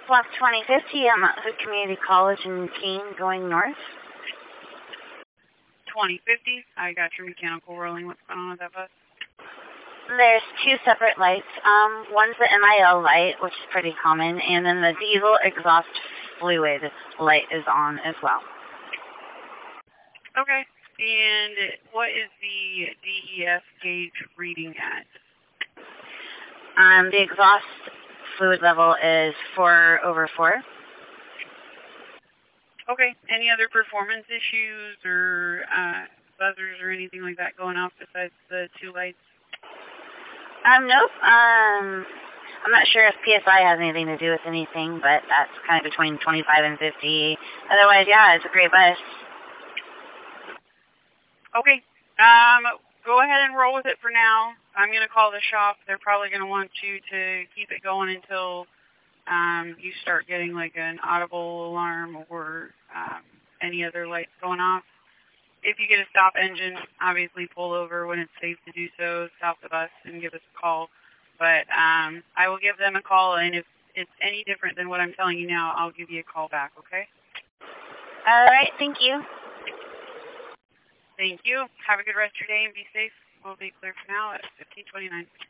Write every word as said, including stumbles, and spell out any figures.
Block twenty fifty, I'm at Hood Community College in Keene going north. twenty fifty, I got your mechanical rolling. What's going on with that bus? There's two separate lights. Um, one's the M I L light, which is pretty common, and then the diesel exhaust fluid light is on as well. Okay. And what is the D E F gauge reading at? Um, the exhaust fluid level is four over four. Okay. Any other performance issues or uh, buzzers or anything like that going off besides the two lights? Um, nope. Um, I'm not sure if P S I has anything to do with anything, but that's kind of between twenty-five and fifty. Otherwise, yeah, it's a great bus. Okay. Um, go ahead and roll with it for now. I'm going to call the shop. They're probably going to want you to keep it going until um, you start getting like an audible alarm or um, any other lights going off. If you get a stop engine, obviously pull over when it's safe to do so, stop the bus and give us a call. But um, I will give them a call, and if it's any different than what I'm telling you now, I'll give you a call back, okay? All right, thank you. Thank you. Have a good rest of your day and be safe. We'll be clear for now at fifteen twenty-nine.